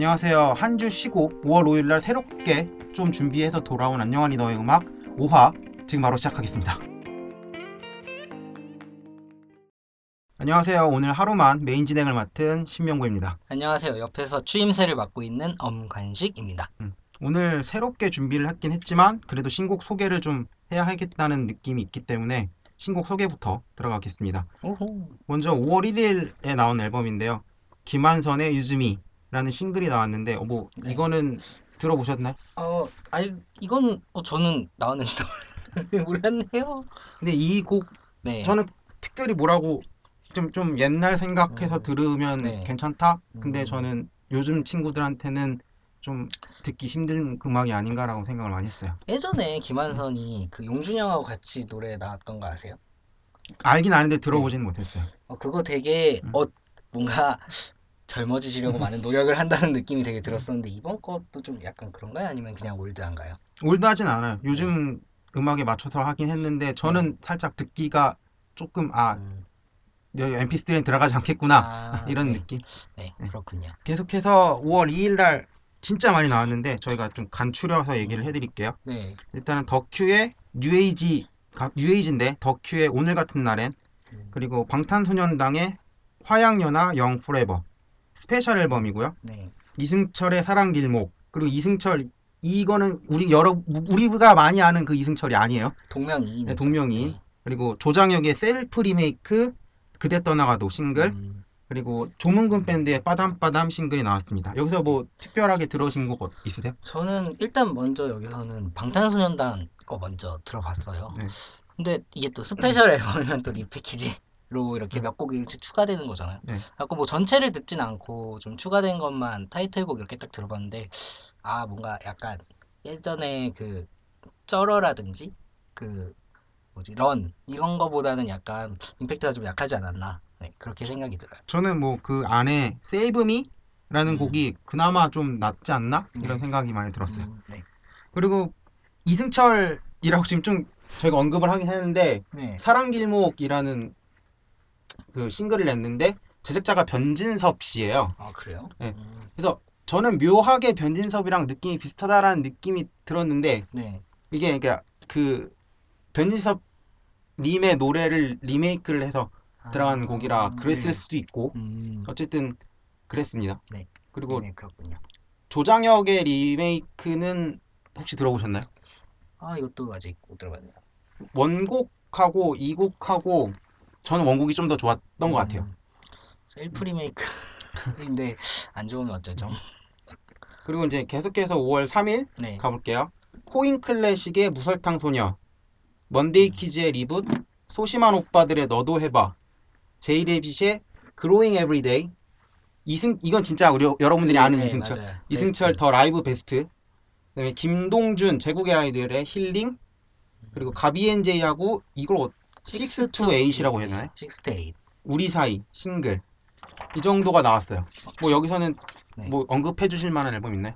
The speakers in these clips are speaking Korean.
안녕하세요. 한 주 쉬고 5월 5일날 새롭게 좀 준비해서 돌아온 안녕하니 너의 음악 5화 지금 바로 시작하겠습니다. 안녕하세요. 오늘 하루만 메인 진행을 맡은 신명구입니다. 안녕하세요. 옆에서 추임새를 맡고 있는 엄관식입니다. 오늘 새롭게 준비를 했긴 했지만 그래도 신곡 소개를 좀 해야 하겠다는 느낌이 있기 때문에 신곡 소개부터 들어가겠습니다. 오호. 먼저 5월 1일에 나온 앨범인데요. 김한선의 유즈미라는 싱글이 나왔는데 네. 이거는 들어보셨나요? 이건 저는 나왔는지도 몰랐네요. 근데 이 곡 네. 저는 특별히 뭐라고 좀 옛날 생각해서 들으면 네. 괜찮다? 근데 저는 요즘 친구들한테는 좀 듣기 힘든 음악이 아닌가라고 생각을 많이 했어요. 예전에 네. 김한선이 그 용준형하고 같이 노래 나왔던 거 아세요? 알긴 아는데 네. 들어보지는 못했어요. 그거 되게 음, 뭔가 젊어지시려고 많은 노력을 한다는 느낌이 되게 음. 들었었는데 이번 것도 좀 약간 그런가요? 아니면 그냥 올드한가요? 올드하진 않아요. 네. 요즘 음악에 맞춰서 하긴 했는데 네. 저는 살짝 듣기가 조금 음. 여기 MP3엔 들어가지 않겠구나 이런 네. 느낌. 네. 네. 그렇군요. 계속해서 5월 2일 날 진짜 많이 나왔는데 저희가 좀 간추려서 얘기를 음. 해드릴게요. 네. 일단은 덕큐의 뉴에이지인데 덕큐의 오늘 같은 날엔, 음. 그리고 방탄소년단의 화양연화 영 포레버 스페셜 앨범이고요. 네. 이승철의 사랑 길목, 그리고 이승철, 이거는 우리가 많이 아는 그 이승철이 아니에요. 네, 동명이인이죠. 동명이인. 네. 그리고 조장혁의 셀프 리메이크 그대 떠나가도 싱글, 음, 그리고 조문근 밴드의 빠담빠담 싱글이 나왔습니다. 여기서 네. 뭐 특별하게 들으신 곡 있으세요? 저는 일단 먼저 여기서는 방탄소년단 거 먼저 들어봤어요. 네. 근데 이게 또 스페셜 앨범이면 또 리패키지로 이렇게 몇 곡이 이렇게 추가되는 거잖아요. 네. 아까 뭐 전체를 듣진 않고 좀 추가된 것만 타이틀곡 이렇게 딱 들어봤는데 뭔가 약간 예전에 그 쩔어라든지 그 뭐지 런 이런 거보다는 약간 임팩트가 좀 약하지 않았나. 네, 그렇게 생각이 들어요. 저는 뭐 그 안에 Save Me라는 음, 곡이 그나마 좀 낫지 않나? 이런 네. 생각이 많이 들었어요. 네. 그리고 이승철이라고 지금 좀 저희가 언급을 하긴 했는데 네. 사랑길목이라는 그 싱글을 냈는데 제작자가 변진섭 씨예요. 그래요? 네. 그래서 저는 묘하게 변진섭이랑 느낌이 비슷하다라는 느낌이 들었는데 네. 이게 그러니까 그 변진섭 님의 노래를 리메이크를 해서 들어간 곡이라 그랬을 네. 수도 있고 어쨌든 그랬습니다. 네. 그리고 리메이크였군요. 조장혁의 리메이크는 혹시 들어보셨나요? 이것도 아직 못 들어봤네요. 원곡하고 이 곡하고 저는 원곡이 좀 더 좋았던 것 같아요. 셀프 리메이크인데 안 좋으면 어쩌죠? 그리고 이제 계속해서 5월 3일 네. 가볼게요. 코인 클래식의 무설탕 소녀, 먼데이 키즈의 리붓, 소심한 오빠들의 너도 해봐, 제이레빗의 그로잉 에브리데이, 이건 진짜 여러분들이 아는 네, 이승철. 맞아요. 이승철 베스트. 더 라이브 베스트. 그다음에 김동준 제국의 아이들의 힐링. 그리고 가비엔제이하고 이걸 6 to 8이라고 해야 되나요? 네. 6-8. 우리 사이 싱글. 이 정도가 나왔어요. 뭐 여기서는 네. 뭐 언급해 주실 만한 앨범 있나요?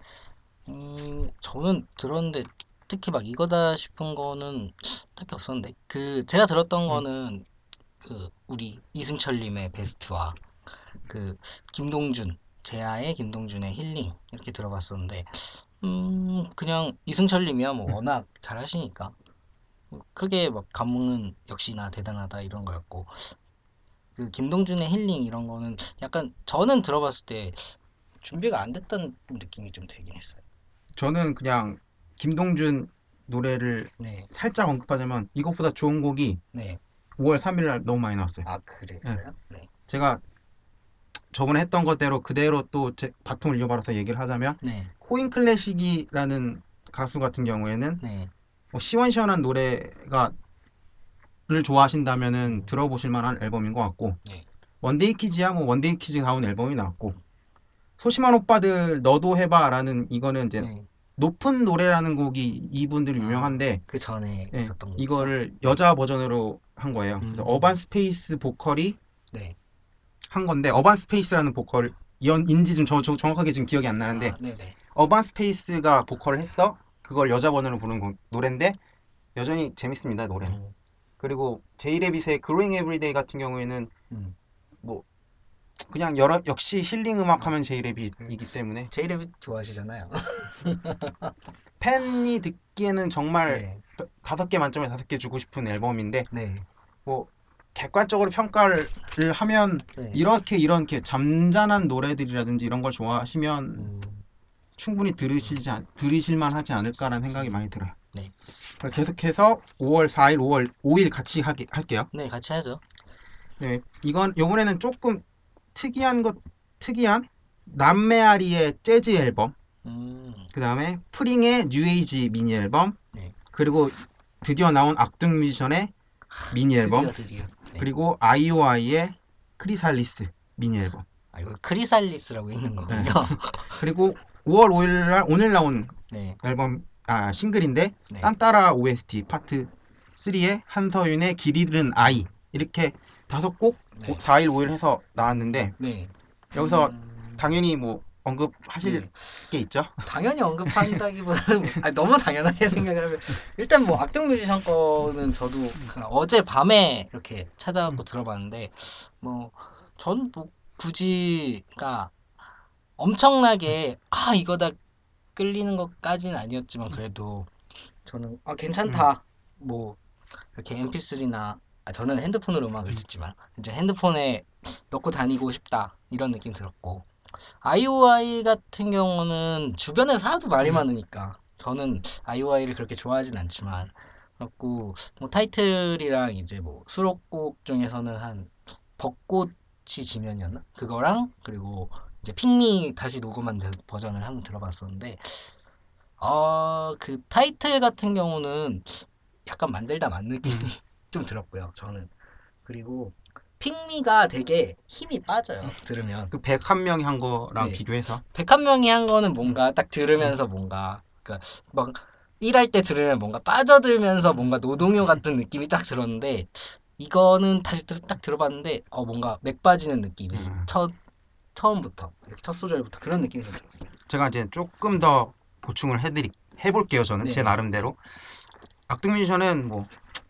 저는 들었는데 특히 막 이거다 싶은 거는 딱히 없었는데 제가 들었던 음. 거는 우리 이승철님의 베스트와 그 김동준 제아의 김동준의 힐링 이렇게 들어봤었는데 그냥 이승철님이야 뭐 워낙 잘하시니까 크게 막 감흥은 역시나 대단하다 이런 거였고 그 김동준의 힐링 이런 거는 약간 저는 들어봤을 때 준비가 안 됐다는 느낌이 좀 들긴 했어요. 저는 그냥 김동준 노래를 네, 살짝 언급하자면 이것보다 좋은 곡이 네. 5월 3일 날 너무 많이 나왔어요. 예. 그랬어요? 네, 제가 저번에 했던 것대로 그대로 또 바통을 이어받아서 얘기를 하자면 네, 코인 클래식이라는 가수 같은 경우에는 네. 뭐 시원시원한 노래가 를 좋아하신다면은 음, 들어보실 만한 앨범인 것 같고, 네, 원데이 키즈야 뭐 원데이 키즈 다운 앨범이 나왔고, 소심한 오빠들 너도 해봐라는 이거는 이제 네. 높은 노래라는 곡이 이분들이 유명한데, 그 전에 예, 있었던 곡이죠? 이거를 네. 여자 버전으로 한 거예요. 그래서 어반 스페이스 보컬이 네. 한 건데, 어반 스페이스라는 보컬 인지 좀 정확하게 지금 기억이 안 나는데, 네네. 어반 스페이스가 보컬을 했어. 그걸 여자 버전으로 부른 노래인데 여전히 재밌습니다, 노래는. 음, 그리고 제이레빗의 Growing Everyday 같은 경우에는 음, 뭐 그냥 역시 힐링 음악 하면 제이레빗이기 때문에 제이레빗 좋아하시잖아요. 팬이 듣기에는 정말 네, 5개 만점에 5개 주고 싶은 앨범인데 네, 뭐 객관적으로 평가를 하면 네. 이렇게 잠잔한 노래들이라든지 이런 걸 좋아하시면 음, 충분히 들으실만 하지 않을까라는 생각이 많이 들어요. 네, 계속해서 5월 4일, 5월 5일 같이 할게요. 네, 같이 하죠. 네, 요번에는 조금 특이한 남메아리의 재즈 앨범, 음, 그 다음에 프링의 뉴에이지 미니 앨범, 네. 그리고 드디어 나온 악동 뮤지션의 미니 앨범, 드디어. 네. 그리고 아이오아이의 크리살리스 미니 앨범. 아, 이거 크리살리스라고 읽는 네. 거군요. 그리고 5월 5일 날 오늘 나온 네, 앨범 싱글인데 네, 딴따라 OST 파트 3의 한서윤의 길 잃은 아이 이렇게 5곡 네, 4일 5일 해서 나왔는데 네. 여기서 당연히 뭐 언급하실 네. 게 있죠. 당연히 언급한다기보다는 너무 당연하게 생각을 하면 일단 뭐 악동 뮤지션 거는 저도 그냥 어제 밤에 이렇게 찾아갖고 들어봤는데 뭐 전 뭐 굳이 그러니까 엄청나게 이거다 끌리는 것까지는 아니었지만 그래도 저는 음, 괜찮다 뭐 이렇게 MP3나 저는 핸드폰으로 음악을 듣지만 이제 핸드폰에 넣고 다니고 싶다 이런 느낌 들었고 아이오아이 같은 경우는 주변에서 하도 말이 음, 많으니까 저는 아이오아이를 그렇게 좋아하진 않지만 그렇고 뭐 타이틀이랑 이제 뭐 수록곡 중에서는 한 벚꽃이 지면이었나? 그거랑 그리고 이제 핑미 다시 녹음한 버전을 한번 들어봤었는데 그 타이틀 같은 경우는 약간 만들다 만 느낌이 음. 좀 들었고요 저는 그리고 핑미가 되게 힘이 빠져요 들으면 그 101명이 한 거랑 네. 비교해서 101명이 한 거는 음, 뭔가 딱 음, 들으면서 뭔가 그러니까 막 일할 때 들으면 뭔가 빠져들면서 뭔가 노동요 같은 느낌이 딱 들었는데 이거는 다시 딱 들어봤는데 뭔가 맥 빠지는 느낌이 음. 처음부터 이렇게 첫 소절부터 그런 느낌이 좀 들었어요. 제가 이제 조금 더 보충을 해볼게요. 저는 제 네네. 나름대로 악동 뮤지션은 뭐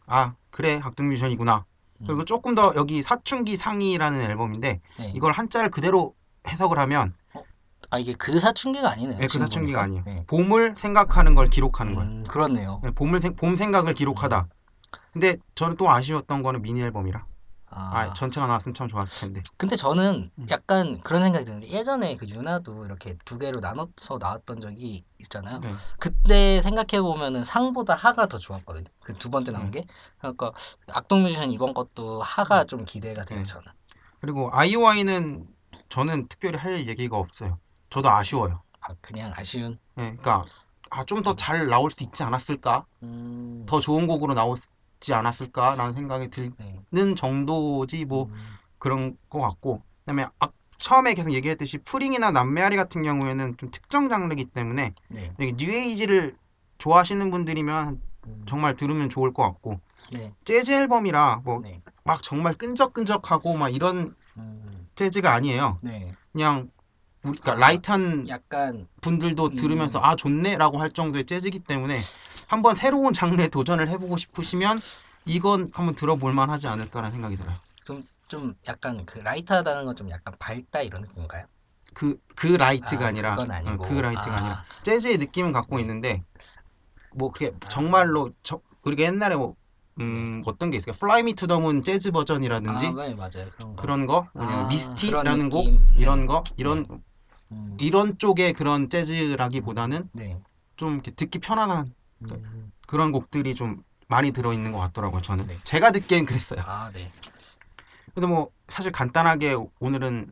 그래 악동 뮤지션이구나. 음, 그리고 조금 더 여기 사춘기 상이라는 앨범인데 네. 이걸 한자를 그대로 해석을 하면 이게 그 사춘기가 아니네요. 그 지금 사춘기가 보니까. 아니에요. 네. 봄을 생각하는 걸 기록하는 거예요. 그렇네요. 네, 봄 생각을 음, 기록하다. 근데 저는 또 아쉬웠던 거는 미니 앨범이라. 아, 전체가 나왔으면 참 좋았을 텐데. 근데 저는 음, 약간 그런 생각이 드는데 예전에 그 유나도 이렇게 두 개로 나눠서 나왔던 적이 있잖아요. 네, 그때 생각해 보면은 상보다 하가 더 좋았거든요. 그 두 번째 나온 네, 게. 그러니까 악동 뮤지션 이번 것도 하가 좀 기대가 돼요, 네. 저는. 그리고 아이오아이는 저는 특별히 할 얘기가 없어요. 저도 아쉬워요. 그냥 아쉬운. 네, 그러니까 좀 더 잘 나올 수 있지 않았을까? 음, 더 좋은 곡으로 나오지 않았을까라는 생각이 네. 드는 정도지 뭐 음, 그런 것 같고 그다음에 처음에 계속 얘기했듯이 프링이나 남메아리 같은 경우에는 좀 특정 장르이기 때문에 네. 여기 뉴에이지를 좋아하시는 분들이면 음, 정말 들으면 좋을 것 같고 네. 재즈 앨범이라 뭐 네. 막 정말 끈적끈적하고 막 이런 음, 재즈가 아니에요. 네. 그냥 그러니까 아, 라이트한 약간 분들도 들으면서 음, 좋네라고 할 정도의 재즈이기 때문에 한번 새로운 장르에 도전을 해보고 싶으시면 이건 한번 들어볼 만하지 않을까라는 생각이 들어요. 좀 약간 그 라이트하다는 건 좀 약간 밝다 이런 느낌인가요? 그 라이트가 아니라 그건 그 아니고 라이트가 아니라 재즈의 느낌은 갖고 네. 있는데 뭐 그게 아, 정말로 우리가 옛날에 뭐 네. 어떤 게 있을까? Fly Me to the Moon 재즈 버전이라든지 네, 맞아요. 그런 거. 그런 거 그냥 그런 미스티라는 곡 느낌. 네. 이런 거 네. 음, 이런 쪽의 그런 재즈라기보다는 네. 좀 이렇게 듣기 편안한 그- 음, 그런 곡들이 좀 많이 들어있는 것 같더라고요, 저는. 네. 제가 듣기엔 그랬어요. 네. 근데 뭐, 사실 간단하게 오늘은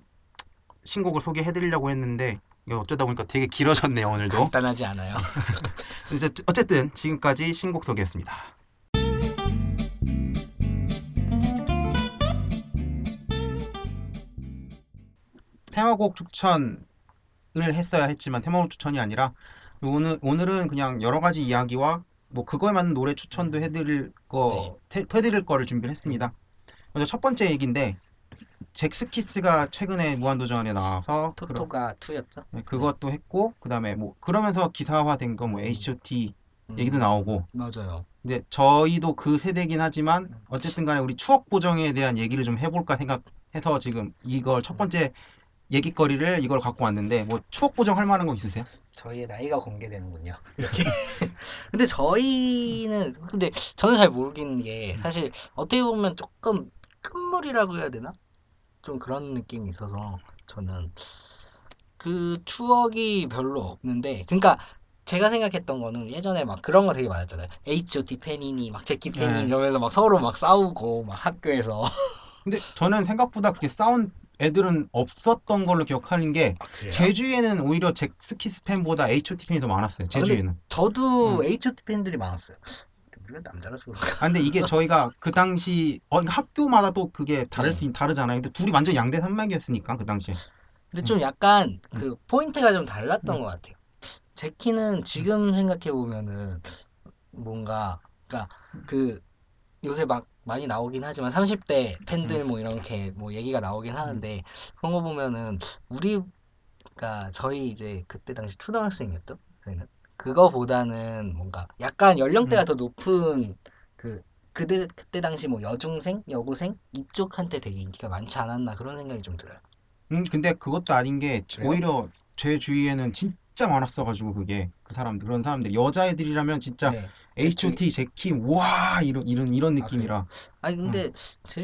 신곡을 소개해드리려고 했는데, 이거 어쩌다 보니까 되게 길어졌네요, 오늘도. 간단하지 않아요. 이제 어쨌든 지금까지 신곡 소개였습니다. 테마곡 추천을 했어야 했지만, 테마곡 추천이 아니라, 오늘은 그냥 여러 가지 이야기와 뭐 그거에 맞는 노래 추천도 네. 해드릴 거를 준비를 음, 했습니다. 먼저 첫 번째 얘기인데, 잭스키스가 최근에 무한도전에 나와서 토토가 2였죠? 네, 네. 그것도 했고 그다음에 뭐 그러면서 기사화된 거 뭐 음, H.O.T 얘기도 나오고 맞아요. 근데 저희도 그 세대긴 하지만 어쨌든 간에 우리 추억 보정에 대한 얘기를 좀 해볼까 해서 지금 이걸 첫 번째 얘기거리를 이걸 갖고 왔는데 뭐 추억 보정할 만한 거 있으세요? 저희의 나이가 공개되는군요. 이렇게. 근데 근데 저는 잘 모르겠는 게 사실 어떻게 보면 조금 끝물이라고 해야 되나? 좀 그런 느낌이 있어서 저는 그 추억이 별로 없는데, 그러니까 제가 생각했던 거는 예전에 막 그런 거 되게 많았잖아요. H.O.T 팬이니 막 제키 팬이 예. 이러면서 막 서로 막 싸우고 막 학교에서. 근데 저는 생각보다 그렇게 싸운 애들은 없었던 걸로 기억하는 게 아, 그래요? 제주에는 오히려 잭스키스 팬보다 H.O.T 팬이 더 많았어요. 아, 근데 제주에는. 저도 응. H.O.T 팬들이 많았어요. 우리가 남자라서 그런가? 아, 근데 이게 저희가 그 당시 그러니까 학교마다 또 그게 네. 다르잖아요. 근데 둘이 완전 양대 산맥이었으니까 그 당시에. 근데 응, 좀 약간 응, 그 포인트가 좀 응, 달랐던 것 같아요. 제키는 응, 지금 생각해 보면은 뭔가, 그러니까 그 요새 막 많이 나오긴 하지만 30대 응, 팬들 뭐 이렇게 뭐 얘기가 나오긴 응, 하는데, 그런 거 보면은 우리가 저희 이제 그때 당시 초등학생이었죠? 저희는 그거보다는 뭔가 약간 연령대가 응. 더 높은 그 그때 당시 뭐 여중생, 여고생 이쪽한테 되게 인기가 많지 않았나 그런 생각이 좀 들어요. 근데 그것도 아닌 게 그래요? 오히려 제 주위에는 진짜 많았어가지고 그게 그 사람들 그런 사람들 여자애들이라면 진짜 네. 제키. H.O.T 제키 와 이런 아, 그래요? 느낌이라. 아니 응. 근데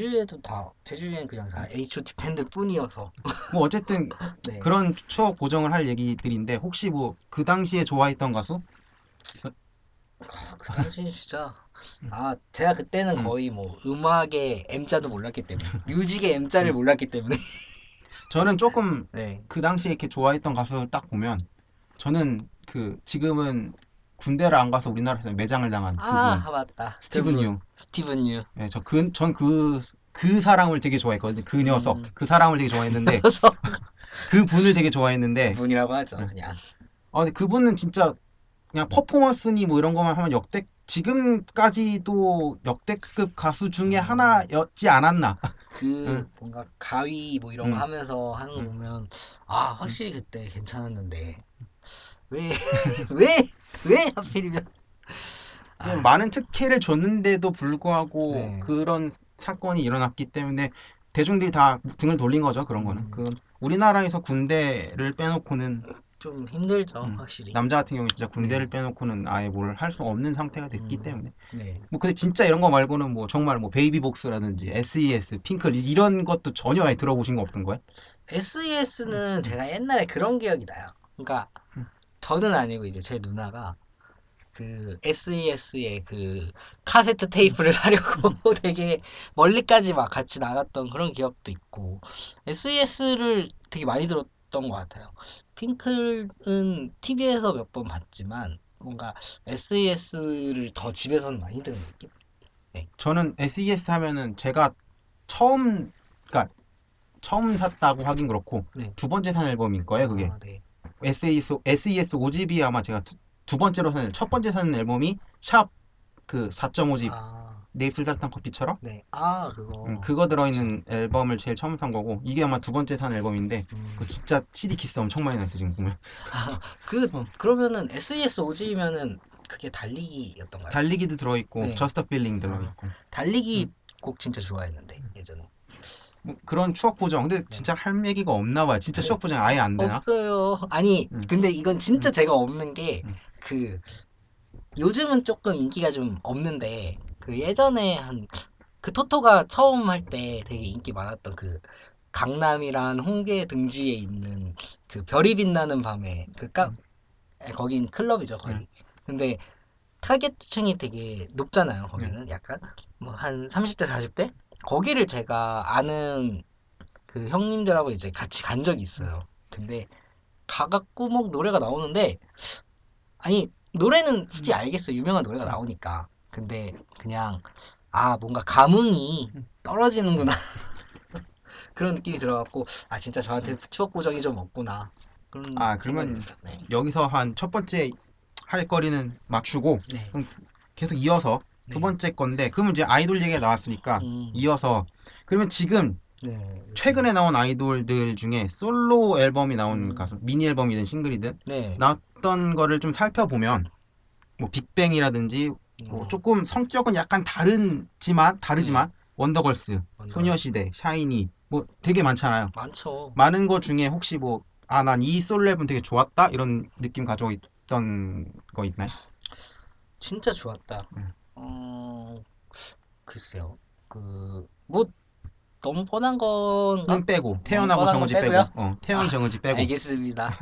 제주에는 그냥 다 H.O.T 팬들 뿐이어서. 뭐 어쨌든 네. 그런 추억 보정을 할 얘기들인데 혹시 뭐 그 당시에 좋아했던 가수? 있어? 그 당시 진짜, 응. 제가 그때는 응. 거의 뭐 음악의 M자도 몰랐기 때문에, 뮤직의 M자를 응. 몰랐기 때문에. 저는 조금 네. 그 당시에 이렇게 좋아했던 가수를 딱 보면 저는 그 지금은 군대를 안 가서 우리나라에서 매장을 당한 그분 맞다. 스티븐 그분 유. 스티븐 유. 예, 전 그 사람을 되게 좋아했거든요. 그 녀석, 음. 그 사람을 되게 좋아했는데 그래서 그 분을 되게 좋아했는데 그분이라고 하죠, 예. 그냥. 근데 그분은 진짜 그냥 퍼포먼스니 뭐 이런 것만 하면 지금까지도 역대급 가수 중에 음. 하나였지 않았나. 응, 그 뭔가 가위 뭐 이런 거 응, 하면서 하는 거 응, 보면 응. 확실히 그때 괜찮았는데, 왜 왜 왜 하필이면. 그냥 아, 많은 특혜를 줬는데도 불구하고 네. 그런 사건이 일어났기 때문에 대중들이 다 등을 돌린 거죠. 그런 거는. 음, 그 우리나라에서 군대를 빼놓고는 좀 힘들죠, 확실히. 남자 같은 경우에 진짜 네. 군대를 빼놓고는 아예 뭘 할 수 없는 상태가 됐기 때문에 네. 뭐 근데 진짜 이런 거 말고는 뭐 정말 뭐 베이비복스라든지 SES, 핑클 이런 것도 전혀 아예 들어보신 거 없던 거예요? SES는 음, 제가 옛날에 그런 기억이 나요. 그러니까 음, 저는 아니고 이제 제 누나가 그 SES의 그 카세트 음, 테이프를 사려고 되게 멀리까지 막 같이 나갔던 그런 기억도 있고, SES를 되게 많이 들었던 것 같아요. 핑클은 TV에서 몇 번 봤지만 뭔가 SES를 더 집에서는 많이 들은 느낌? 네. 저는 SES 하면은 제가 처음 그러니까 처음 샀다고 하긴 그렇고 네. 두 번째 산 앨범일 거예요 그게 네. SES 5집이 아마 제가 두 번째로 첫 번째 산 앨범이 샵 그 4.5집 아, 내 입술 따뜻한 커피처럼 네. 그거 그거 좋죠. 들어있는 앨범을 제일 처음 산 거고 이게 아마 두 번째 산 앨범인데 음. 그거 진짜 CD 키스 엄청 많이 났어 지금 보면. 어, 그러면은 SES 오지면은 그게 달리기였던가요? 달리기도 들어있고 네. 저스트 필링 아, 들어있고 달리기 음, 곡 진짜 좋아했는데, 예전에. 뭐 그런 추억 보정 근데 네. 진짜 할 얘기가 없나 봐요. 진짜 추억 보정 아예 안 되나? 없어요. 아니, 음, 근데 이건 진짜 음, 제가 없는 게, 음, 그, 요즘은 조금 인기가 좀 없는데, 그 예전에 그 토토가 처음 할 때 되게 인기 많았던 그 강남이란 홍대 등지에 있는 그 별이 빛나는 밤에 음, 거긴 클럽이죠, 음, 거의. 근데 타겟층이 되게 높잖아요, 음. 거기는. 약간 뭐 한 30대, 40대? 거기를 제가 아는 그 형님들하고 이제 같이 간 적이 있어요. 근데 가갖고 막 노래가 나오는데, 아니, 노래는 솔직히 알겠어요. 유명한 노래가 나오니까. 근데 그냥 뭔가 감흥이 떨어지는구나. 그런 느낌이 들어갖고, 진짜 저한테 추억 보정이 좀 없구나. 그런 아, 생각이 그러면 있어요. 네. 여기서 한 첫 번째 할 거리는 맞추고 네. 그럼 계속 이어서 두 네. 번째 건데 그러면 이제 아이돌 얘기가 나왔으니까 음. 이어서 그러면 지금 네. 요즘. 최근에 나온 아이돌들 중에 솔로 앨범이 나온 음. 가수 미니 앨범이든 싱글이든 네. 나왔던 거를 좀 살펴보면 뭐 빅뱅이라든지 뭐 조금 성격은 약간 다르지만 네. 원더걸스, 원더걸스. 소녀시대, 샤이니 뭐 되게 많잖아요. 많죠. 많은 거 중에 혹시 뭐 아 난 이 솔로 앨범 되게 좋았다 이런 느낌 가지고 있던 거 있나요? 진짜 좋았다. 음. 어, 글쎄요. 뭐, 너무 뻔한 건가? 는 빼고 너무 태연하고 뻔한 건 정은지 빼고 빼고요? 태연 아, 정은지 빼고. 알겠습니다.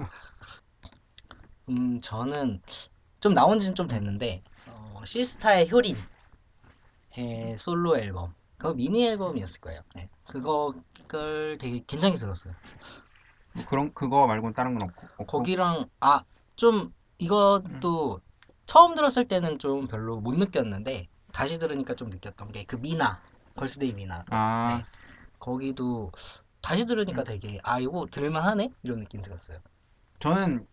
저는 좀 나온 지는 좀 음. 됐는데, 시스타의 효린의 솔로 앨범. 그거 미니 앨범이었을 거예요. 네. 그걸 되게 괜찮게 들었어요. 뭐 그런 그거 말고는 다른 건 없고. 거기랑, 좀, 음. 이것도 처음 들었을 때는 좀 별로 못 느꼈는데, 다시 들으니까 좀 느꼈던 게 그 미나, 걸스데이 미나 거. 아 네. 거기도 다시 들으니까 음. 되게, 이거 들을만하네? 이런 느낌 들었어요. 저는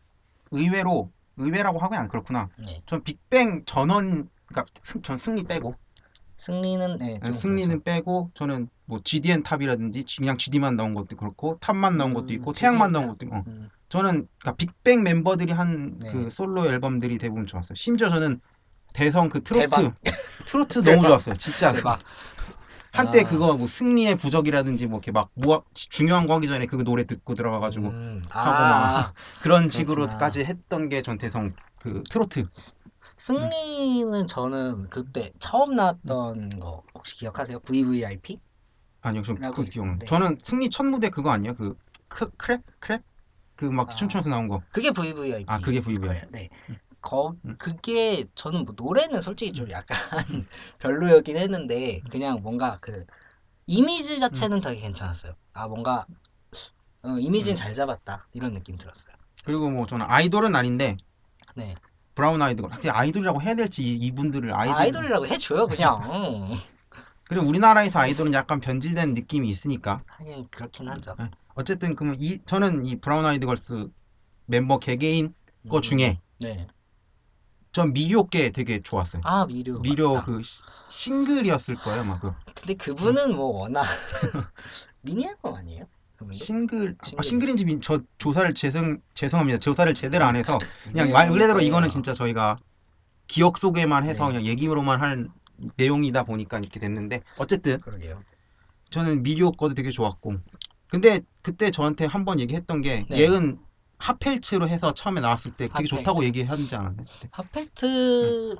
의외라고 하면 안 그렇구나. 네. 전 빅뱅 전원 그러니까 전 승리 빼고 승리는, 네, 좀 그렇죠. 승리는 빼고 저는 뭐 GDN 탑이라든지 그냥 GD만 나온 것도 그렇고 탑만 나온 것도 있고 태양만 GDN 나온 탑. 것도 있고 음, 저는 그러니까 빅뱅 멤버들이 한 네. 그 솔로 앨범들이 대부분 좋았어요. 심지어 저는 대성 그 대박. 트로트 너무 대박. 좋았어요. 진짜 그거 대박. 한때 아, 그거 뭐 승리의 부적이라든지 뭐 이렇게 막 중요한 거 하기 전에 그 노래 듣고 들어가가지고 하고 막 그런 그렇구나. 식으로까지 했던 게 전 대성 그 트로트. 음, 승리는 저는 그때 처음 음. 나왔던 거 혹시 기억하세요? VVIP? 아니요, 좀 라고 그 기억. 있었는데, 저는 승리 첫 무대 그거 아니에요? 그 크랩 그 막 아, 춤추면서 나온 거. 그게 아 VVIP일 그게 VVI. 거예요. 네. 음, 음, 그게 저는 뭐 노래는 솔직히 음, 좀 약간 음, 별로였긴 했는데, 그냥 뭔가 그 이미지 음, 자체는 되게 괜찮았어요. 뭔가 이미지는 음. 잘 잡았다 이런 느낌 들었어요. 그리고 뭐 저는 아이돌은 아닌데 네. 브라운 아이드 사실 아이돌이라고 해야 될지 이분들을 아이돌. 아이돌이라고 해줘요 그냥. 그리고 우리나라에서 아이돌은 약간 변질된 느낌이 있으니까. 하긴 그렇긴 하죠. 예. 어쨌든 그러면 이 저는 이 브라운 아이드 걸스 멤버 개개인 거 중에 네. 전 미료 게 되게 좋았어요. 미류 미료 맞다. 그 싱글이었을 거예요, 막 그. 근데 응. 그분은 뭐 워낙 미니 앨범 아니에요? 그분도? 싱글이요. 싱글인지 저 조사를 죄송합니다. 조사를 제대로 안 해서 미니 그냥 말 앨범일 그대로 이거는 거예요. 진짜 저희가 기억 속에만 해서 네. 그냥 얘기로만 할 내용이다 보니까 이렇게 됐는데 어쨌든 그러게요. 저는 미료 거도 되게 좋았고 근데 그때 저한테 한번 얘기했던 게 네. 얘은 핫펠츠로 해서 처음에 나왔을 때 되게 좋다고 핫펠트. 얘기하지 않았나요? 그때? 응, 핫펠트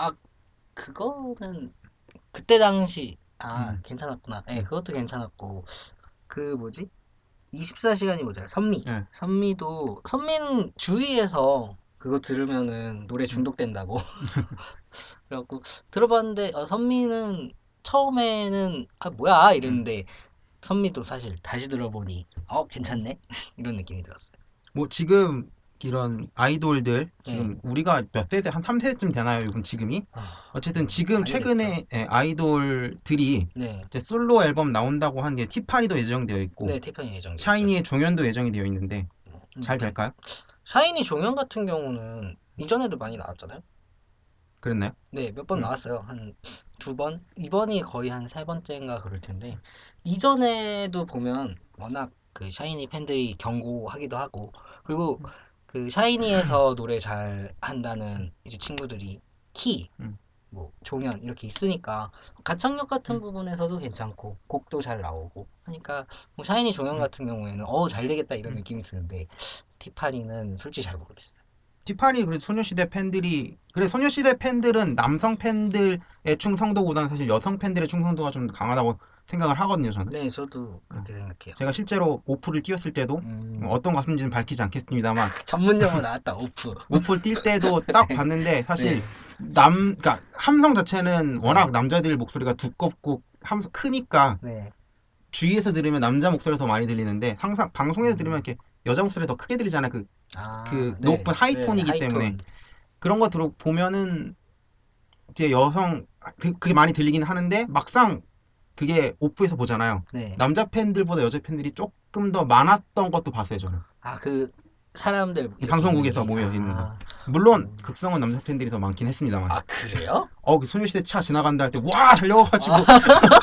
그거는 그때 당시 응, 괜찮았구나. 네, 응, 그것도 괜찮았고 그 뭐지? 24시간이 모자라 선미. 예, 선미는 주위에서 그거 들으면은 노래 응, 중독된다고. 그래갖고 들어봤는데 선미는 처음에는 뭐야 응. 이랬는데 선미도 사실 다시 들어보니 괜찮네 이런 느낌이 들었어요. 뭐 지금 이런 아이돌들 네. 지금 우리가 몇 세대 한 3세대쯤 되나요? 이분 지금이? 어쨌든 지금 많이 됐죠. 최근에 아이돌들이 네. 이제 솔로 앨범 나온다고 한 게 티파니도 예정되어 있고 네, 티파니 예정돼 있죠. 샤이니의 종현도 예정이 되어 있는데 잘 네. 될까요? 샤이니 종현 같은 경우는 이전에도 많이 나왔잖아요. 그랬나요? 네, 몇 번 응, 나왔어요. 한 두 번? 이번이 거의 한 세 번째인가 그럴 텐데, 이전에도 보면 워낙 그 샤이니 팬들이 경고하기도 하고, 그리고 그 샤이니에서 노래 잘 한다는 이제 친구들이 키, 응, 뭐 종현 이렇게 있으니까 가창력 같은 응, 부분에서도 괜찮고 곡도 잘 나오고 하니까 뭐 샤이니 종현 응, 같은 경우에는 잘 되겠다 이런 응. 느낌이 드는데 티파니는 솔직히 잘 모르겠어요. 티파니 그래도 소녀시대 팬들이 그래 소녀시대 팬들은 남성 팬들의 충성도보다는 사실 여성 팬들의 충성도가 좀 더 강하다고 생각을 하거든요, 저는. 네, 저도 어. 그렇게 생각해요. 제가 실제로 오프를 뛰었을 때도 뭐 음, 어떤 가수인지는 밝히지 않겠습니다만 전문 용어 나왔다, 오프. 오프를 뛸 때도 딱 봤는데 사실 네, 그러니까 함성 자체는 네, 워낙 남자들 목소리가 두껍고 크니까 네. 주위에서 들으면 남자 목소리가 더 많이 들리는데 항상 방송에서 들으면 음, 이렇게 여자 목소리가 더 크게 들리잖아요. 그 네, 높은 네, 하이톤이기 때문에 하이톤. 그런 거 보면은 이제 그게 많이 들리긴 하는데 막상 그게 오프에서 보잖아요. 네. 남자 팬들보다 여자 팬들이 조금 더 많았던 것도 봤어요, 저는. 그 사람들 이렇게 있는 방송국에서 게, 모여 있는 거. 물론 음. 극성은 남자 팬들이 더 많긴 했습니다만. 그래요? 그 소녀시대 차 지나간다 할 때 와 아, 달려가지고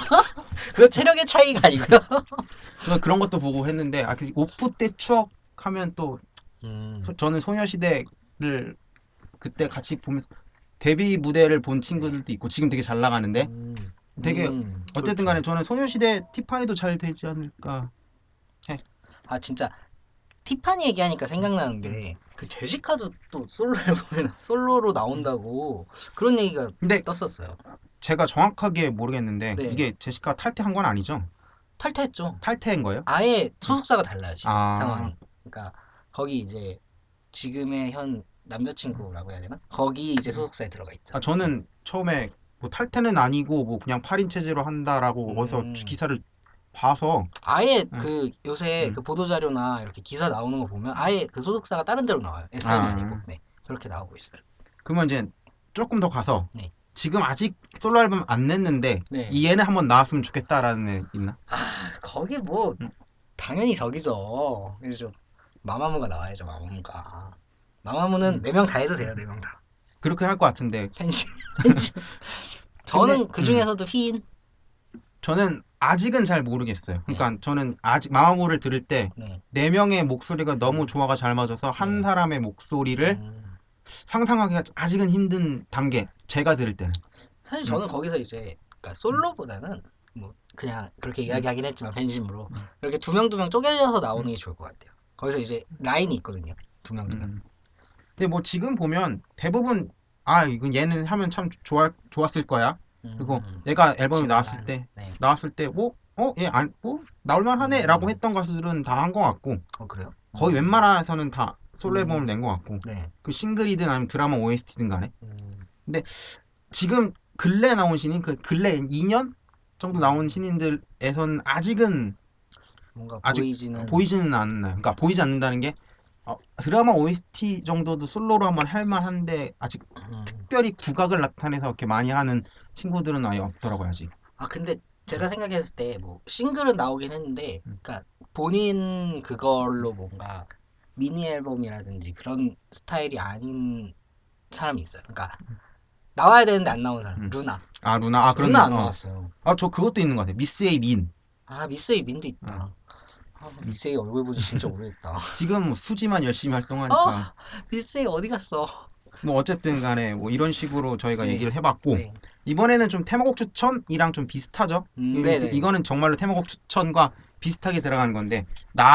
그 체력의 차이가 아니고요. 저 그런 것도 보고 했는데 그 오프 때 추억하면 또 음, 저는 소녀시대를 그때 같이 보면서 데뷔 무대를 본 네. 친구들도 있고 지금 되게 잘 나가는데 음. 되게 어쨌든 그렇죠. 간에 저는 소녀시대 티파니도 잘 되지 않을까 해. 아 진짜 티파니 얘기하니까 생각나는 게 그 제시카도 또 솔로 앨범에 솔로로 나온다고 그런 얘기가 근데 떴었어요. 제가 정확하게 모르겠는데 네. 이게 제시카 탈퇴한 건 아니죠? 탈퇴했죠. 탈퇴인 거예요? 아예 소속사가 달라요 지금 아, 상황이. 그러니까 거기 이제 지금의 현 남자친구라고 해야 되나? 거기 이제 소속사에 들어가 있죠. 아 저는 처음에 뭐 탈퇴는 아니고 뭐 그냥 8인 체제로 한다라고 어디서 음. 기사를 봐서 아예 음, 그 요새 음. 그 보도 자료나 이렇게 기사 나오는 거 보면 아예 그 소속사가 다른 데로 나와요. SM 아니고. 아 네. 그렇게 나오고 있어요. 그러면 이제 조금 더 가서 네. 지금 아직 솔로 앨범 안 냈는데 네. 이 얘네 한번 나왔으면 좋겠다라는 애 있나? 아, 거기 뭐 음, 당연히 저기죠. 그래서 좀 마마무가 나와야죠, 마마무가. 마마무는 음. 4명 다 해도 돼요, 4명 다. 그렇게 할 것 같은데 팬심. 팬심. 근데 저는 그 중에서도 휘인. 저는 아직은 잘 모르겠어요. 네. 그러니까 저는 아직 마마무를 들을 때 네. 네 명의 목소리가 너무 조화가 잘 맞아서 한 네. 사람의 목소리를 음. 상상하기가 아직은 힘든 단계. 제가 들을 때는. 사실 음, 저는 거기서 이제 그러니까 음, 솔로보다는 뭐 그냥 그렇게 음, 이야기하긴 했지만 팬심으로 음, 이렇게 두 명 쪼개져서 나오는 음, 게 좋을 것 같아요. 거기서 이제 라인이 있거든요. 두 명. 음. 근데 뭐 지금 보면 대부분 이건 얘는 하면 참 좋았을 거야. 그리고 얘가 앨범이 지원한. 네. 나왔을 때 뭐 얘 안 뭐 나올만 하네라고 음. 했던 가수들은 다 한 것 같고 그래요? 거의 웬만해서는 다 솔로 앨범을 음. 낸 것 같고 네. 그 싱글이든 아니면 드라마 OST든 간에. 음. 근데 지금 근래 나온 신인 그 근래 2년 정도 나온 음. 신인들에선 아직은 뭔가 아직 보이지는. 보이지는 않나요. 그러니까 보이지 않는다는 게 드라마 OST 정도도 솔로로 한번 할 만한데 아직 음. 특별히 국악을 나타내서 이렇게 많이 하는 친구들은 아예 없더라고요 아직. 아 근데 제가 생각했을 때 뭐 싱글은 나오긴 했는데, 음. 그러니까 본인 그걸로 뭔가 미니 앨범이라든지 그런 스타일이 아닌 사람이 있어요. 그러니까 나와야 되는데 안 나온 사람. 음. 루나. 아 루나 루나 그렇네. 안 나왔어요. 저 그것도 있는 것 같아요. 미스 에이 민. 아 미스 에이 민도 어. 있다. 아 음. 미스 에이 얼굴 보지 진짜 오래됐다. 지금 뭐 수지만 열심히 어 활동하니까 미스 에이 어디 갔어? 뭐 어쨌든 간에 뭐 이런 식으로 저희가 네. 얘기를 해봤고 네. 이번에는 좀 테마곡 추천이랑 좀 비슷하죠. 네네. 이거는 정말로 테마곡 추천과 비슷하게 들어가는 건데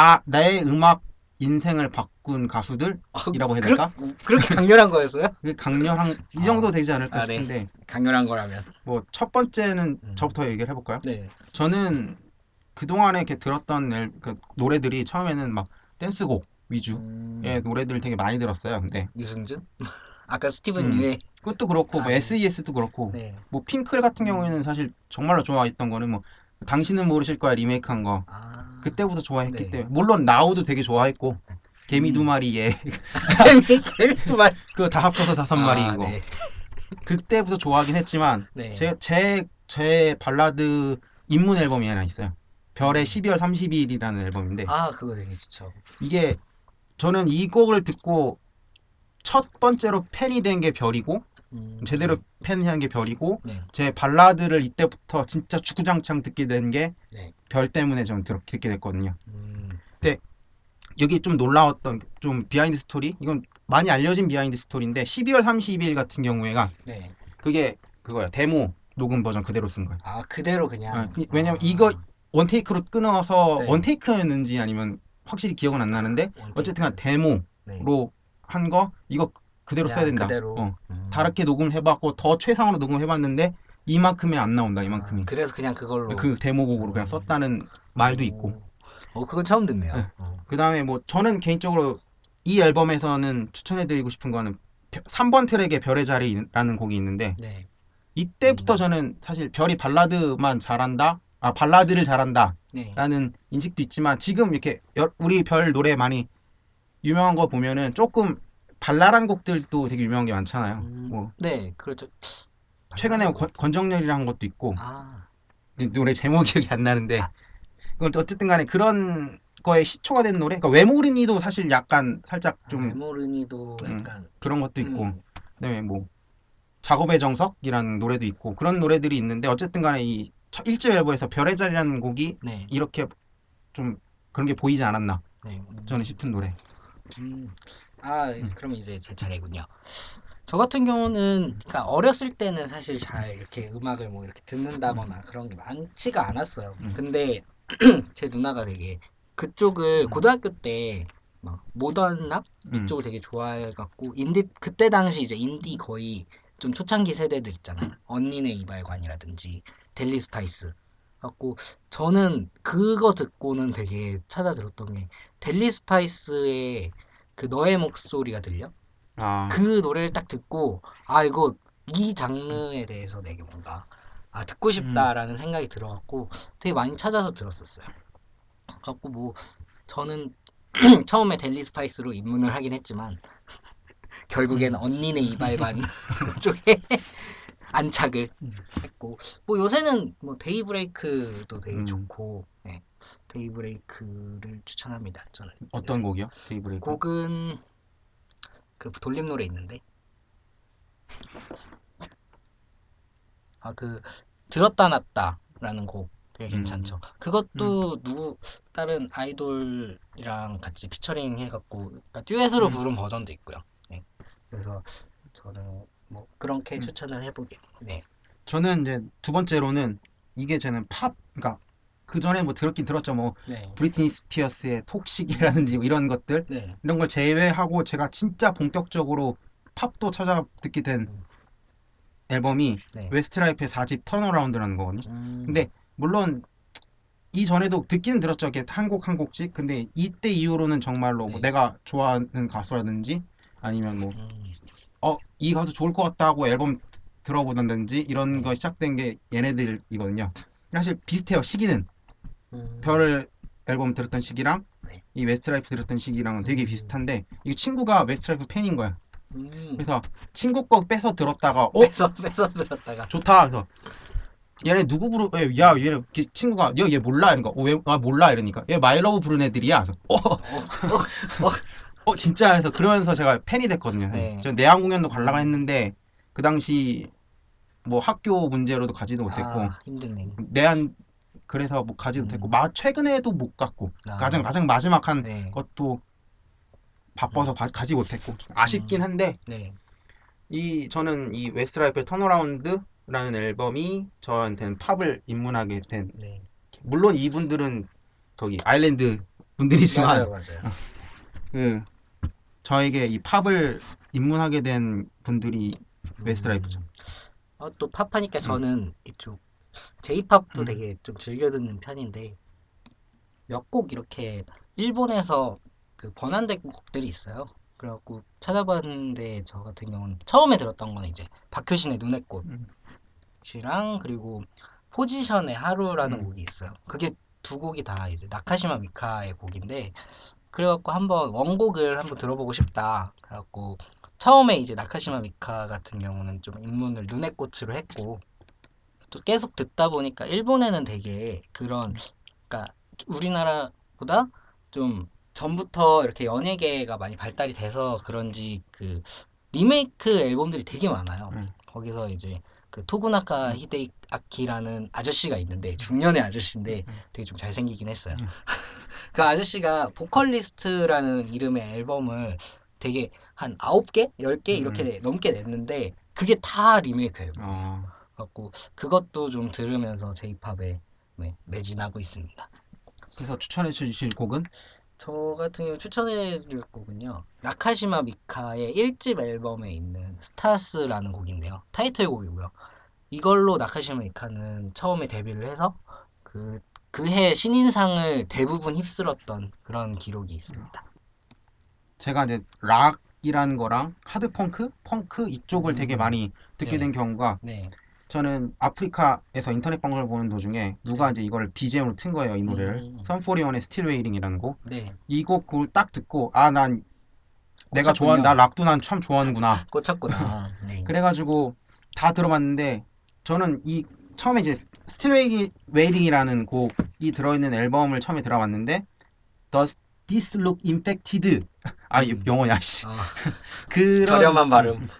나의 음악 인생을 바꾼 가수들이라고 해야 될까? 그렇게 강렬한 거였어요? 그 강렬한 이 정도 아, 되지 않을까 아, 네. 싶은데 강렬한 거라면. 뭐 첫 번째는 음. 저부터 얘기를 해볼까요? 네. 저는 그동안에 이렇게 들었던 그 노래들이 처음에는 막 댄스곡 위주의 음. 노래들을 되게 많이 들었어요. 근데 유승준? 아까 스티븐 음, 유의. 그것도 그렇고 아, 뭐 네. SES도 그렇고 네. 뭐 핑클 같은 음. 경우에는 사실 정말로 좋아했던 거는 뭐 당신은 모르실 거야 리메이크한 거 아. 그때부터 좋아했기 네. 때문에 물론 나우도 되게 좋아했고 개미 두 음. 마리 얘 개미 두 마리. 그거 다 합쳐서 다섯 아, 마리인 거 네. 그때부터 좋아하긴 했지만 네. 제 발라드 입문 앨범이 하나 있어요. 별의 음. 12월 30일이라는 앨범인데 아, 그거 되게 좋죠. 이게 저는 이 곡을 듣고 첫 번째로 팬이 된 게 별이고 제대로 네. 팬이 게 별이고 네. 제 발라드를 이때부터 진짜 주구장창 듣게 된 게 네. 별 때문에 좀 듣게 됐거든요. 음. 근데 여기 좀 놀라웠던 좀 비하인드 스토리 이건 많이 알려진 비하인드 스토리인데 12월 30일 같은 경우에가 네. 그게 그거야 데모 녹음 버전 그대로 쓴 거예요. 아, 그대로 그냥. 왜냐면 이거 아. 원테이크로 끊어서 네. 원테이크였는지 아니면 확실히 기억은 안 나는데 어쨌든 간 원테이크. 네. 데모로 한 거 이거 그대로 써야 그냥 된다. 그대로. 다르게 녹음해봤고 더 최상으로 녹음해봤는데 이만큼이 안 나온다. 아, 이만큼이 그래서 그냥 그걸로. 그 데모곡으로 그냥 음. 썼다는 말도 있고. 오. 그건 처음 듣네요. 그 다음에 뭐 저는 개인적으로 이 앨범에서는 추천해드리고 싶은 거는 3번 트랙에 별의 자리라는 곡이 있는데 네. 이때부터 음. 저는 사실 별이 발라드만 잘한다, 발라드를 잘한다 네. 라는 인식도 있지만 지금 이렇게 우리 별 노래 많이 유명한 거 보면은 조금 발랄한 곡들도 되게 유명한 게 많잖아요. 뭐 네, 그렇죠. 최근에 발라드 뭐. 권정열이랑 한 것도 있고 아, 노래 제목 기억이 안 나는데 그건 어쨌든 간에 그런 거에 시초가 된 노래 그러니까 외모린이도 사실 약간 살짝 좀 외모르니도 약간 그런 것도 있고 음. 그다음에 뭐 작업의 정석이라는 노래도 있고 그런 노래들이 있는데 어쨌든 간에 이 1집 앨범에서 별의 자리라는 곡이 네. 이렇게 좀 그런 게 보이지 않았나 네. 저는 싶은 노래. 음. 아, 음, 그러면 이제 제 차례군요. 저 같은 경우는 그러니까 어렸을 때는 사실 잘 이렇게 음악을 뭐 이렇게 듣는다거나 그런 게 많지가 않았어요. 근데 제 누나가 되게 그쪽을 고등학교 때 막 모던 락 이쪽을 되게 좋아해갖고 인디 그때 당시 이제 인디 거의 좀 초창기 세대들 있잖아요. 언니네 이발관이라든지 델리 스파이스. 갖고 저는 그거 듣고는 되게 찾아 들었던 게 델리 스파이스의 그 너의 목소리가 들려? 아, 그 노래를 딱 듣고 아 이거 이 장르에 대해서 되게 뭔가 아 듣고 싶다라는 생각이 들어갖고 되게 많이 찾아서 들었었어요. 갖고 뭐 저는 처음에 델리 스파이스로 입문을 하긴 했지만 결국엔 언니네 이발관 쪽에 안착을 했고 뭐 요새는 뭐 데이브레이크도 되게 좋고 네, 데이브레이크를 추천합니다. 저는 어떤 요새 곡이요? 데이브레이크? 곡은 그 돌림 노래 있는데 아 그 들었다 놨다라는 곡 되게 괜찮죠. 그것도 누구 다른 아이돌이랑 같이 피처링 해갖고 그러니까 듀엣으로 부른 버전도 있고요. 네. 그래서 저는 뭐 그렇게 추천을 해보게. 네. 저는 이제 두 번째로는 이게 저는 팝, 그러니까 그 전에 뭐 들었긴 들었죠. 뭐 네. 브리트니 스피어스의 톡식이라든지 뭐 이런 것들 네. 이런 걸 제외하고 제가 진짜 본격적으로 팝도 찾아 듣게 된 음. 앨범이 네. 웨스트라이프의 4집 턴어라운드라는 거거든요. 음. 근데 물론 이전에도 듣기는 들었죠. 이게 한 곡 한 곡씩. 근데 이때 이후로는 정말로 뭐 네. 내가 좋아하는 가수라든지 아니면 뭐 음. 이 가수 좋을 것 같다 하고 앨범 들어보던지 이런 네. 거 시작된 게 얘네들이거든요. 사실 비슷해요. 시기는 음. 별 앨범 들었던 시기랑 네. 이 웨스트라이프 들었던 시기랑은 되게 음. 비슷한데 이 친구가 웨스트라이프 팬인 거야. 음. 그래서 친구 거 빼서 들었다가 뺏어 들었다가 좋다. 그래서 얘네 누구 부르? 야 얘네 친구가 얘 몰라 이러니까 왜 몰라 이러니까 얘 마이러브 부른 애들이야. 그래서 어, 어. 진짜 해서 그러면서 제가 팬이 됐거든요. 사실. 네. 저 내한 공연도 가려고 음. 했는데 그 당시 뭐 학교 문제로도 가지도 못했고 아 힘드네. 내한 그래서 뭐 가지도 못했고 최근에도 못 갔고 가장 아 가장 마지막 한 네. 것도 음. 바빠서 가지 못했고 아쉽긴 한데 네. 저는 이 웨스트라이프의 턴어라운드라는 앨범이 저한테는 팝을 입문하게 된 네. 물론 이분들은 거기 아일랜드 분들이지만 맞아요, 맞아요. 그 저에게 이 팝을 입문하게 된 분들이 웨스트라이프죠. 또 팝하니까 음, 저는 이쪽 J-팝도 음, 되게 좀 즐겨 듣는 편인데 몇 곡 이렇게 일본에서 그 번안된 곡들이 있어요. 그래갖고 찾아봤는데 저 같은 경우는 처음에 들었던 건 이제 박효신의 눈의 음, 꽃이랑 그리고 포지션의 하루라는 음. 곡이 있어요. 그게 두 곡이 다 이제 나카시마 미카의 곡인데 그래갖고 한번 원곡을 한번 들어보고 싶다. 그래갖고 처음에 이제 나카시마 미카 같은 경우는 좀 입문을 눈의 꽃으로 했고 또 계속 듣다 보니까 일본에는 되게 그런 그러니까 우리나라보다 좀 전부터 이렇게 연예계가 많이 발달이 돼서 그런지 그 리메이크 앨범들이 되게 많아요. 음. 거기서 이제 그 토구나카 히데아키라는 아저씨가 있는데 중년의 아저씨인데 되게 좀 잘생기긴 했어요. 그 아저씨가 보컬리스트라는 이름의 앨범을 되게 한 9개? 10개 이렇게 넘게 냈는데 그게 다 리메이크 앨범이에요. 어, 그래갖고 그것도 좀 들으면서 J-팝에 매진하고 있습니다. 그래서 추천해 주실 곡은 저 같은 경우 추천해 줄 곡은요. 나카시마 미카의 1집 앨범에 있는 스타스라는 곡인데요. 타이틀곡이고요. 이걸로 나카시마 미카는 처음에 데뷔를 해서 그 해 신인상을 대부분 휩쓸었던 그런 기록이 있습니다. 제가 이제 락이라는 거랑 하드 펑크 이쪽을 되게 음, 많이 듣게 네, 된 경우가 네, 저는 아프리카에서 인터넷 방송을 보는 도중에 누가 네, 이제 이걸 BGM으로 튼 거예요, 이 노래를. 썬41의 스틸 웨이링이라는 곡. 네, 이 곡을 딱 듣고 난 내가 좋아하는 나 꽂혔군요. 락도 난 참 좋아하는구나. 꽂혔구나. 네, 그래가지고 다 들어봤는데 저는 이 처음에 이제 스틸 웨이링이라는 곡이 들어있는 앨범을 처음에 들어봤는데 Does This Look Infected? 음, 영어야 씨. 아, 그런 저렴한 발음.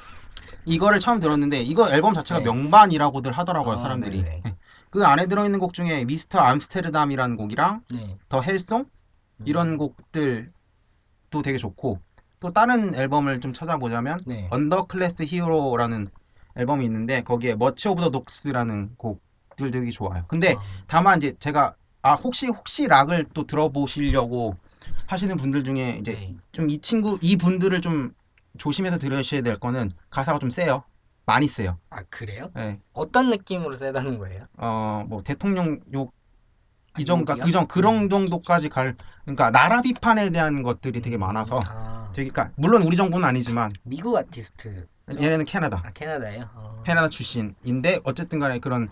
이거를 처음 들었는데 이거 앨범 자체가 네, 명반이라고들 하더라고요 사람들이. 네네, 그 안에 들어있는 곡 중에 미스터 암스테르담이라는 곡이랑 네, 더 헬송 이런 음, 곡들도 되게 좋고 또 다른 앨범을 좀 찾아보자면 네. 언더클래스 히어로라는 앨범이 있는데 거기에 머치 오브 더 독스라는 곡들 되게 좋아요. 근데 아, 다만 이제 제가 혹시 락을 또 들어보시려고 하시는 분들 중에 이제 네. 좀 이 분들을 좀 조심해서 들으셔야 될 거는 가사가 좀 세요. 많이 세요. 아, 그래요? 예. 어떤 느낌으로 세다는 거예요? 뭐 대통령 욕 아, 그러니까 욕이요? 그런 정도까지 그러니까 나라 비판에 대한 것들이 되게 많아서 아, 그러니까 물론 우리 정부는 아니지만 미국 아티스트죠? 얘네는 캐나다 아, 캐나다예요? 어. 캐나다 출신인데 어쨌든 간에 그런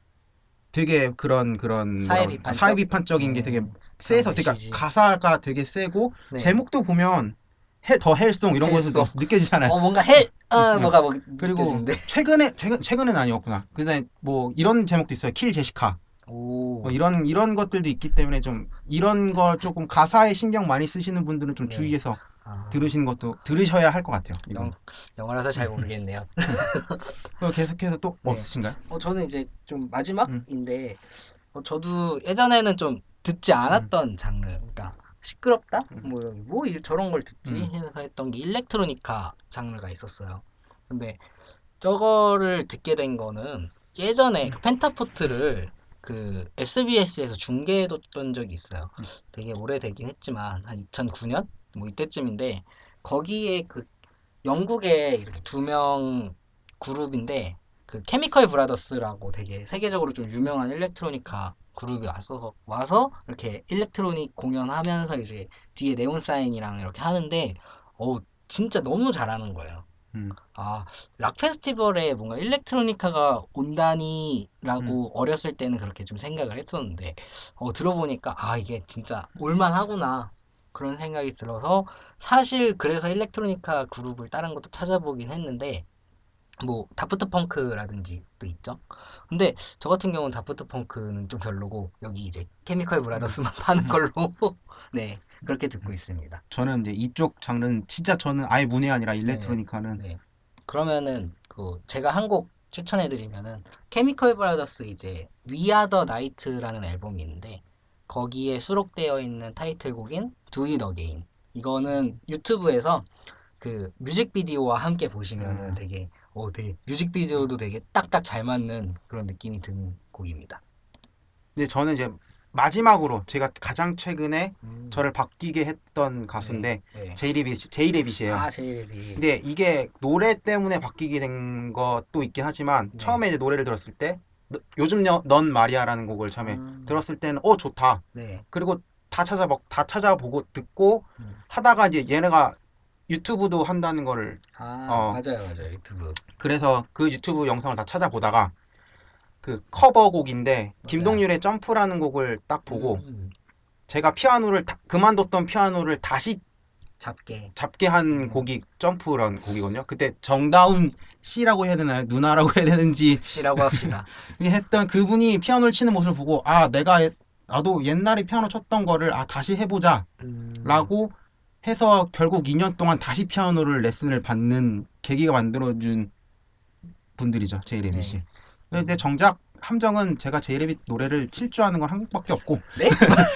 되게 그런 사회 뭐라고 사회 비판적? 비판적인 게 되게 그런 세서 그러니까 메시지. 가사가 되게 세고 네. 제목도 보면 더 헬송 이런 거에서 헬송. 느껴지잖아요. 뭔가 네. 뭐가 뭐 그리고 느껴지는데. 최근에는 아니었구나. 그다음에 뭐 이런 제목도 있어요. 킬 제시카. 뭐 오, 이런 것들도 있기 때문에 좀 이런 걸 조금 가사에 신경 많이 쓰시는 분들은 좀 네. 주의해서 아, 들으셔야 할 것 같아요. 영, 이건. 영어라서 잘 모르겠네요. 그럼 계속해서 또 네. 없으신가요? 저는 이제 좀 음, 마지막인데, 저도 예전에는 좀 듣지 음, 않았던 장르, 그러니까 시끄럽다? 음, 저런 걸 듣지? 음, 해서 했던 게 일렉트로니카 장르가 있었어요. 근데 저거를 듣게 된 거는 예전에 음, 그 펜타포트를 그 SBS에서 중계해뒀던 적이 있어요. 음, 되게 오래되긴 했지만 한 2009년 뭐 이때쯤인데 거기에 그 영국의 이렇게 두 명 그룹인데 그 케미컬 브라더스라고 되게 세계적으로 좀 유명한 일렉트로니카 그룹이 와서 이렇게 일렉트로닉 공연하면서 이제 뒤에 네온 사인이랑 이렇게 하는데 진짜 너무 잘하는 거예요. 음, 아, 락 페스티벌에 뭔가 일렉트로니카가 음, 온다니라고 어렸을 때는 그렇게 좀 생각을 했었는데, 들어보니까, 이게 진짜 올만하구나. 그런 생각이 들어서, 사실 그래서 일렉트로니카 그룹을 다른 것도 찾아보긴 했는데, 뭐, 다프트 펑크라든지 또 있죠. 근데 저 같은 경우는 다프트 펑크는 좀 별로고, 여기 이제 케미컬 음, 브라더스만 파는 음, 걸로, 네, 그렇게 듣고 음. 있습니다. 저는 이제 이쪽 장르는 진짜 저는 아예 문외한이라 네, 일렉트로니카는 네. 그러면은 제가 한 곡 추천해드리면은 케미컬 브라더스 이제 We Are the Night라는 앨범이 있는데 거기에 수록되어 있는 타이틀곡인 Do It Again. 이거는 유튜브에서 그 뮤직비디오와 함께 보시면은 음, 되게 뮤직비디오도 되게 딱딱 잘 맞는 그런 느낌이 드는 곡입니다. 근데 저는 이제 마지막으로 제가 가장 최근에 음, 저를 바뀌게 했던 네, 가수인데 네. 제이레빗이에요. 제이레비. 근데 이게 노래 때문에 바뀌게 된 것도 있긴 하지만 네. 처음에 이제 노래를 들었을 때 요즘 넌 말이야라는 곡을 처음에 아, 들었을 때는 좋다. 네. 그리고 다 찾아보고 듣고 음. 하다가 이제 얘네가 유튜브도 한다는 거를 어 맞아요, 맞아요. 유튜브. 그래서 그 유튜브 영상을 다 찾아보다가 그 커버곡인데 맞아요. 김동률의 점프라는 곡을 딱 보고 음. 제가 그만뒀던 피아노를 다시 잡게. 잡게 한 음. 곡이 점프라는 곡이거든요. 그때 정다운 씨라고 해야 되나요? 누나라고 해야 되는지 C라고 합시다. 했던 그분이 피아노를 치는 모습을 보고 나도 옛날에 피아노 쳤던 거를 다시 해보자 음. 라고 해서 결국 2년 동안 다시 피아노를 레슨을 받는 계기가 만들어준 분들이죠. 네. 제이레빗이. 근데 음. 정작 함정은 제가 제이레빗 노래를 칠 줄 아는 건 한국밖에 없고 네?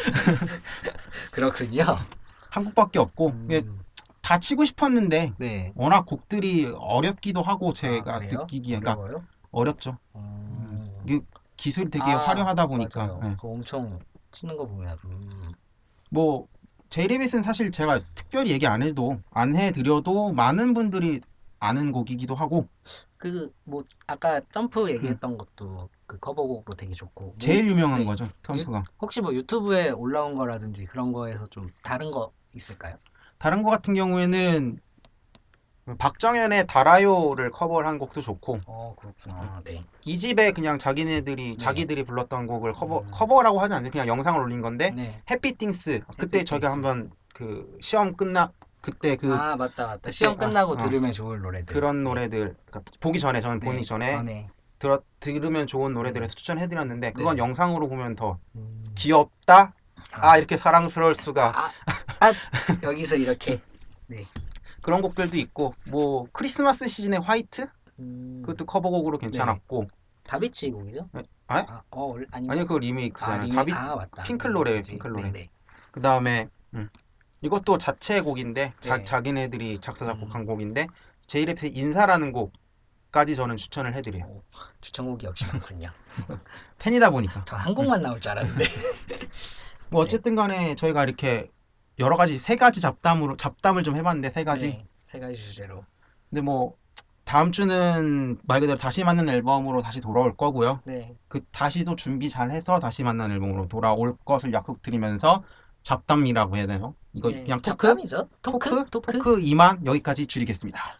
그렇군요. 이게 음. 다 치고 싶었는데 네. 워낙 곡들이 어렵기도 하고 아, 제가 그래요? 듣기기에 그러니까 어려워요? 어렵죠. 음. 이게 기술이 되게 화려하다 보니까 맞아요. 예. 그거 엄청 치는 거 보면 뭐 제이레빗은 사실 제가 특별히 얘기 안 해드려도 많은 분들이 아는 곡이기도 하고 아까 점프 음, 얘기했던 것도 그 커버곡으로 되게 좋고 제일 유명한 네. 거죠. 점프가. 혹시 뭐 유튜브에 올라온 거라든지 그런 거에서 좀 다른 거 있을까요? 다른 거 같은 경우에는 박정현의 달아요를 커버를 한 곡도 좋고 그렇구나. 네. 이 집에 그냥 네. 자기들이 불렀던 곡을 음. 커버라고 하지 않아요. 그냥 영상을 올린 건데 네. 해피띵스 그때 저기 해피띵스. 한번 그 시험 끝나 그때 맞다, 맞다. 그때 시험 끝나고 들으면 좋을 노래들. 그런 네. 노래들 그러니까 보기 전에 저는 보기 네. 전에 전에. 들으면 좋은 네. 노래들에서 추천해드렸는데 그건 네네. 영상으로 보면 더 음. 귀엽다. 아, 이렇게 사랑스러울 수가. 아, 아, 여기서 이렇게. 네. 그런 곡들도 있고 뭐 크리스마스 시즌의 화이트 음. 그것도 커버곡으로 네. 괜찮았고. 다비치 곡이죠? 아? 아닌가? 아니요 그거 리메이크잖아요. 리메이, 맞다. 핑클 노래 리메이크지. 핑클 노래. 네네. 그 다음에 이것도 자체 곡인데 네. 자기네들이 작사 작곡한 곡인데 제이랩의 인사라는 곡까지 저는 추천을 해드려요. 오, 추천곡이 역시 많군요. 팬이다 보니까. 저 한 곡만 나올 줄 알았는데. 뭐 어쨌든 간에 저희가 이렇게 여러 가지 세 가지 잡담을 좀 해봤는데 세 가지. 네, 세 가지 주제로. 근데 뭐 다음 주는 말 그대로 다시 만난 앨범으로 다시 돌아올 거고요. 네, 그 다시도 준비 잘 해서 다시 만난 앨범으로 돌아올 것을 약속드리면서 잡담이라고 해야 되나요? 이거 네, 그냥 토크? 잡담이죠. 토크? 토크 2만 여기까지 줄이겠습니다.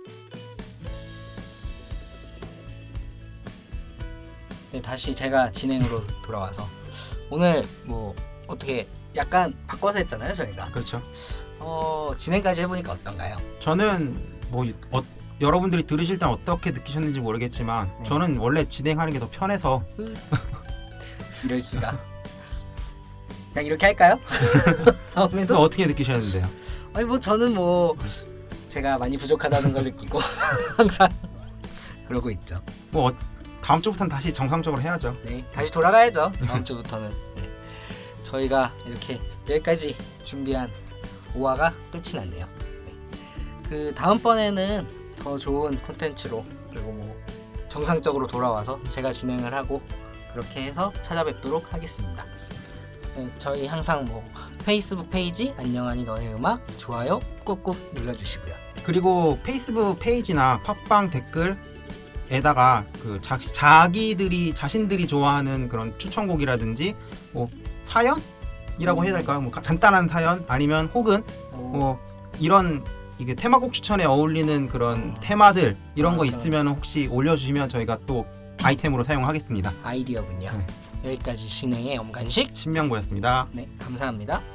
네, 다시 제가 진행으로 돌아와서 오늘 뭐 어떻게 약간 바꿔서 했잖아요, 저희가. 그렇죠. 진행까지 해보니까 어떤가요? 저는 뭐 여러분들이 들으실 땐 어떻게 느끼셨는지 모르겠지만 네. 저는 원래 진행하는 게 더 편해서 이럴 수가. 그냥 이렇게 할까요? 또 다음에도? 어떻게 느끼셨는데요? 아니 뭐 저는 뭐 제가 많이 부족하다는 걸 느끼고 항상 그러고 있죠. 뭐 다음 주부터는 다시 정상적으로 해야죠. 네, 다시 돌아가야죠. 다음 주부터는. 네. 저희가 이렇게 여기까지 준비한 5화가 끝이 났네요. 네. 그 다음번에는 더 좋은 콘텐츠로 그리고 뭐 정상적으로 돌아와서 제가 진행을 하고 그렇게 해서 찾아뵙도록 하겠습니다. 네, 저희 항상 뭐 페이스북 페이지 안녕하니 너의 음악 좋아요 꾹꾹 눌러주시고요. 그리고 페이스북 페이지나 팟빵 댓글에다가 그 자신들이 좋아하는 그런 추천곡이라든지 뭐 사연이라고 해야 될까요? 뭐 간단한 사연 아니면 혹은 뭐 이런 이게 테마곡 추천에 어울리는 그런 테마들 이런 거 있으면 혹시 올려주시면 저희가 또 아이템으로 사용하겠습니다. 아이디어군요. 네. 여기까지 진행의 엄간식 신명보였습니다. 네, 감사합니다.